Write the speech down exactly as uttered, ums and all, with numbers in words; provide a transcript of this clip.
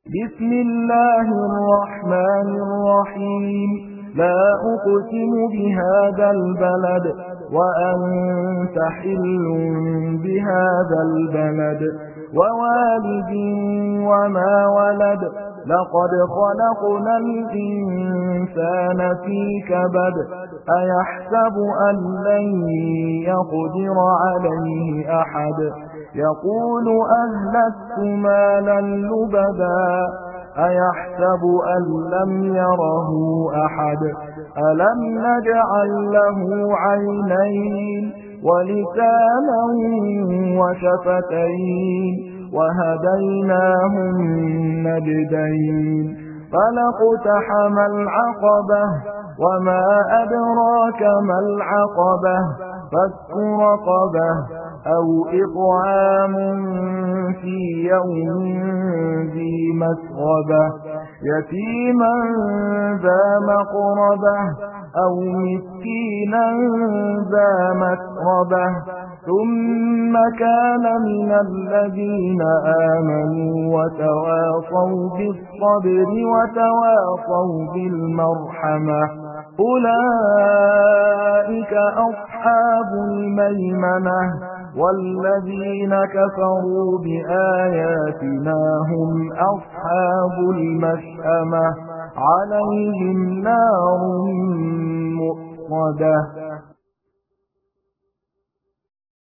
بسم الله الرحمن الرحيم لا أقسم بهذا البلد وأنت حل بهذا البلد ووالد وما ولد لقد خلقنا الإنسان في كبد أيحسب أن لن يقدر عليه أحد يقول أهلكت مالا لبدا أيحسب أن لم يره أحد ألم نجعل له عينين ولسانا وشفتين وهديناه النجدين فلاقتحم العقبة وما أدراك ما العقبة فك رقبة أو إطعام في يوم ذي مسغبة يتيما ذا مقربة أو مسكينا ذا متربة ثم كان من الذين آمنوا وتواصوا بالصبر وتواصوا بالمرحمة أولئك أصحاب الميمنة والذين كفروا بآياتنا هم أصحاب المشأمة عليهم نار مؤصدة